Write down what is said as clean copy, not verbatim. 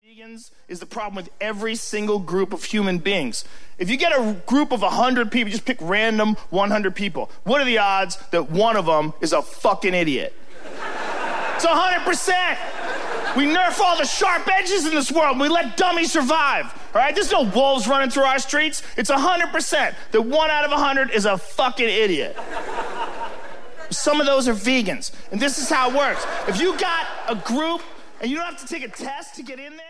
Vegans is the problem with every single group of human beings. If you get a group of 100 people, just pick random 100 people. What are the odds that one of them is a fucking idiot? It's 100%. We nerf all the sharp edges in this world and we let dummies survive. All right? There's no wolves running through our streets. It's 100% that 1 out of 100 is a fucking idiot. Some of those are vegans. And this is how it works. If you got a group and you don't have to take a test to get in there,